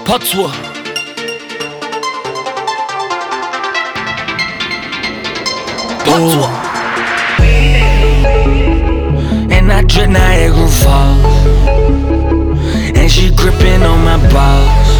Patois. Patois. And I drip Niagara Falls, and she gripping on my balls.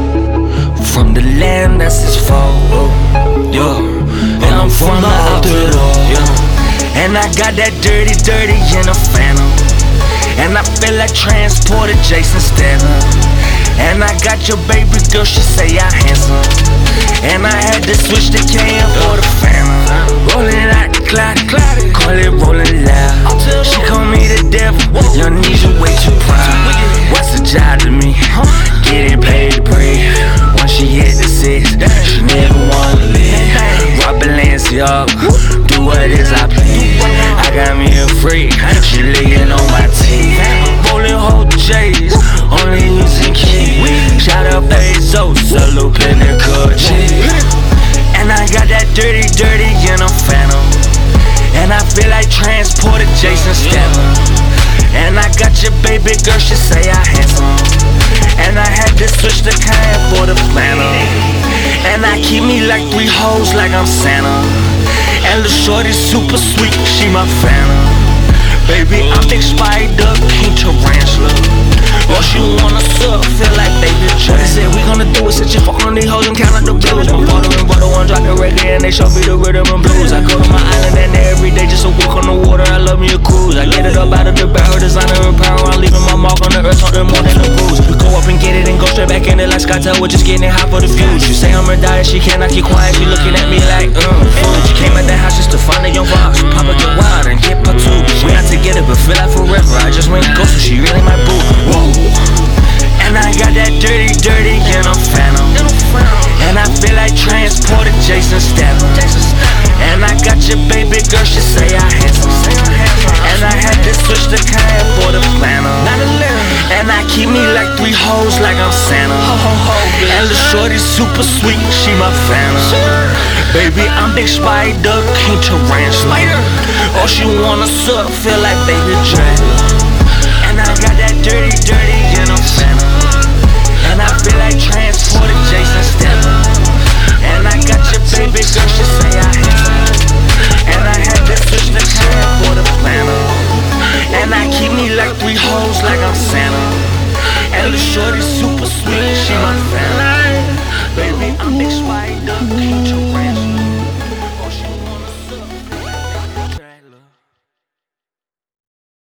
From the land that's his fault, yeah. And I'm from the outdoor, yeah. And I got that dirty in a phantom, and I feel like transported Jason Statham. And I got your baby girl, she say I handsome, and I had to switch the can for the phantom. Rolling out the clock, call it rolling loud. She call me the devil, young Nisha way too proud. What's the job to me? Getting paid to breathe. Once she hit the six, she never wanna leave. Rob Balenciaga, do what it is I please. I got me a freak, she licking on my teeth. Rolling whole J's, only using keys. Shout out Bezos, salute Pinnacle cheese. And I got that dirty in a phantom, and I feel like transported Jason Statham. And I got your baby girl, she say I handsome, and I had to switch the kind for the phantom. And I keep me like 3 hoes like I'm Santa, and the shorty super sweet, she my phantom. Baby, I'm big spider, king tarantula. All she wanna suck, feel like baby What they said we gonna do is sit you for on these hoes and count up the blues. My father and brother one drop the record and they show me the rhythm and blues. I go to my island and every day just to walk on the water, I love me a cruise. I get it up out of the barrel, designer and power, I'm leaving my mark on the earth, something more than a bruise. We go up and get it and go straight back in it like Skytel, we're just getting it hot for the fuse. She say I'm her daughter, she cannot keep quiet, she looking at me like, fool. She came at the house just to find a young fox. Papa get wild and get Patois. We not together but feel like forever, I just went ghost, so she really my boo. Whoa. And I got that dirty in a phantom, and I feel like transported Jason Statham. And I got your baby girl, she say I handsome, and I had to switch the kind for the phantom. And I keep me like 3 hoes like I'm Santa, and the shorty super sweet, she my phantom. Baby, I'm big spider, king tarantula. All she wanna suck, feel like baby Dracula. And I got that dirty in a phantom, and I feel like transported Jason Statham. And I got your baby girl, she say I handsome, and I had to switch the kind for the phantom. And I keep me like 3 hoes like I'm Santa, and the shorty super sweet, she my phantom. Baby, I'm big spider, king tarantula.